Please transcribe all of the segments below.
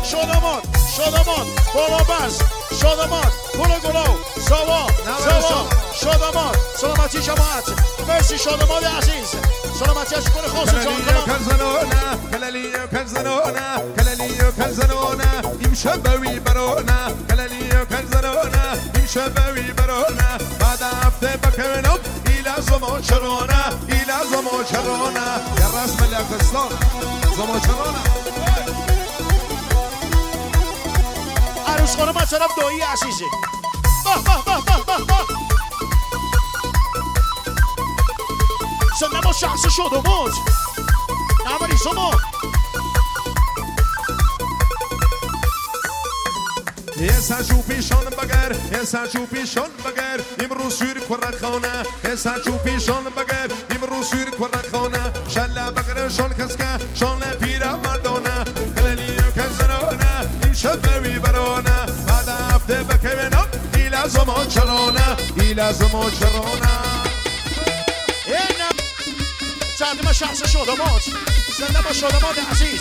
شادمات شادمات بالا بس شادمات گلو گلو زوا زوا شادمات سلامتی جماعت مرسی شادمات عزیز سلامتی اشکر خاص جان کنم کلالیو کنزنونه کلالیو کنزنونه امشب بوی برونه کلالیو کنزنونه امشب بوی برونه بعد هفته بکنم ایلا زمان چرونه ایلا زمان چرونه یا رسم الاقتصاد زمان چرونه عروس خانم از طرف دایی عزیزه سنما شخص شد و موت نبری زمان سرچو پیشان بگر سرچو پیشان بگر امروز شیر کرخانه سرچو پیشان بگر امروز شیر کرخانه شلا بگر شان کسکه شان پیرا مردانه کلالیو کنزنونه امشب بوی برونه بعد هفته بکنم ایلا زمان چرونه ایلا زمان چرونه سردم شخص شادمات سردم شادمات عزیز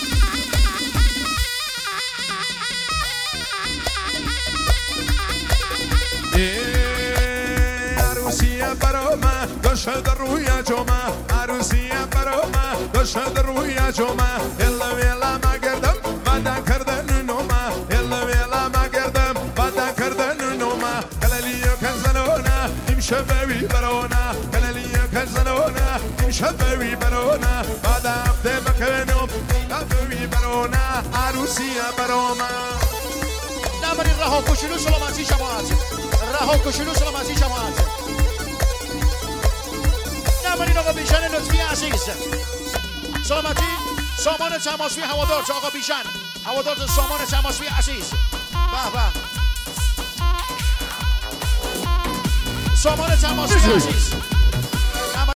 عروسیه برامه داشت روی جمعه عروسیه برامه داشت روی جمعه الا ویلا مگردم وعده کردن نومه الا ویلا مگردم وعده کردن نومه کلالیو کنزنونه امشب بوی برونه کلالیو کنزنونه امشب بوی برونه بعد هفته بکنم بوی برونه عروسیه برامه نبرین رها کشلو سلامتی جماعت رها کشلو سلامتی جماعت نبرین آقا بیشن لطفی عزیز سلامتی سامان تماسوی هوادار آقا بیشن هوادار سامان تماسوی عزیز به به سامان تماسوی عزیز